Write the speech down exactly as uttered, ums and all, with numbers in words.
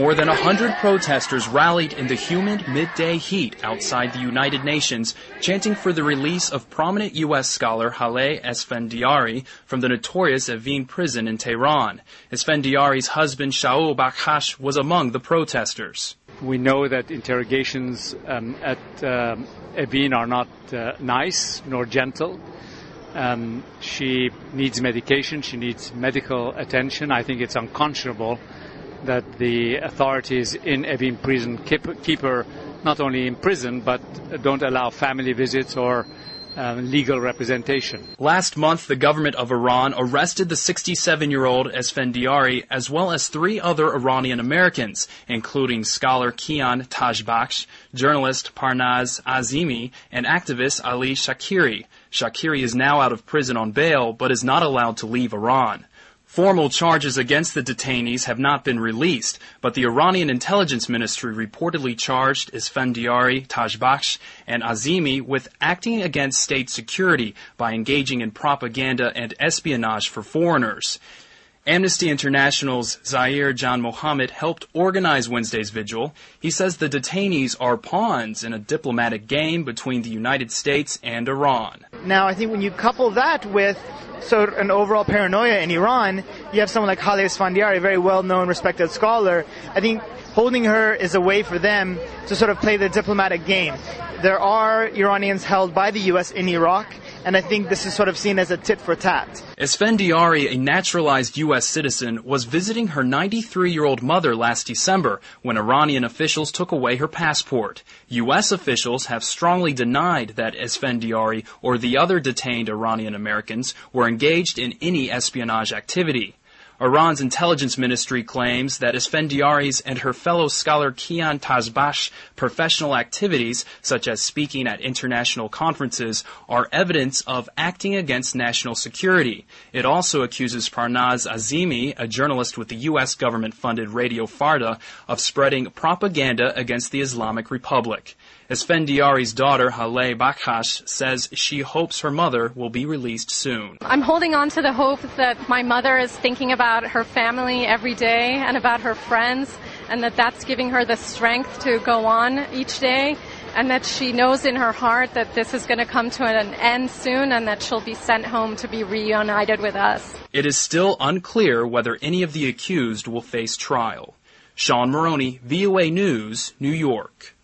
More than one hundred protesters rallied in the humid midday heat outside the United Nations, chanting for the release of prominent U S scholar Haile Esfandiari from the notorious Evin prison in Tehran. Esfandiari's husband Shaul Bakhash was among the protesters. We know that interrogations um, at um, Evin are not uh, nice nor gentle. Um, she needs medication, she needs medical attention. I think it's unconscionable that the authorities in Evin prison keep, keep her not only in prison, but don't allow family visits or um, legal representation. Last month, the government of Iran arrested the sixty-seven-year-old Esfandiari as well as three other Iranian Americans, including scholar Kian Tajbakhsh, journalist Parnaz Azimi, and activist Ali Shakiri. Shakiri is now out of prison on bail, but is not allowed to leave Iran. Formal charges against the detainees have not been released, but the Iranian intelligence ministry reportedly charged Esfandiari, Tajbakhsh, and Azimi with acting against state security by engaging in propaganda and espionage for foreigners. Amnesty International's Zair Jan Mohammed helped organize Wednesday's vigil. He says the detainees are pawns in a diplomatic game between the United States and Iran. Now, I think when you couple that with so an overall paranoia in Iran, you have someone like Haile Esfandiari, a very well-known, respected scholar. I think holding her is a way for them to sort of play the diplomatic game. There are Iranians held by the U S in Iraq, and I think this is sort of seen as a tit for tat. Esfandiari, a naturalized U S citizen, was visiting her ninety-three-year-old mother last December when Iranian officials took away her passport. U S officials have strongly denied that Esfandiari or the other detained Iranian Americans were engaged in any espionage activity. Iran's intelligence ministry claims that Esfandiari's and her fellow scholar Kian Tajbakhsh's professional activities, such as speaking at international conferences, are evidence of acting against national security. It also accuses Parnaz Azimi, a journalist with the U S government-funded Radio Farda, of spreading propaganda against the Islamic Republic. Esfandiari's daughter, Haile Bakhash, says she hopes her mother will be released soon. I'm holding on to the hope that my mother is thinking about her family every day and about her friends, and that that's giving her the strength to go on each day, and that she knows in her heart that this is going to come to an end soon and that she'll be sent home to be reunited with us. It is still unclear whether any of the accused will face trial. Sean Maroney, V O A News, New York.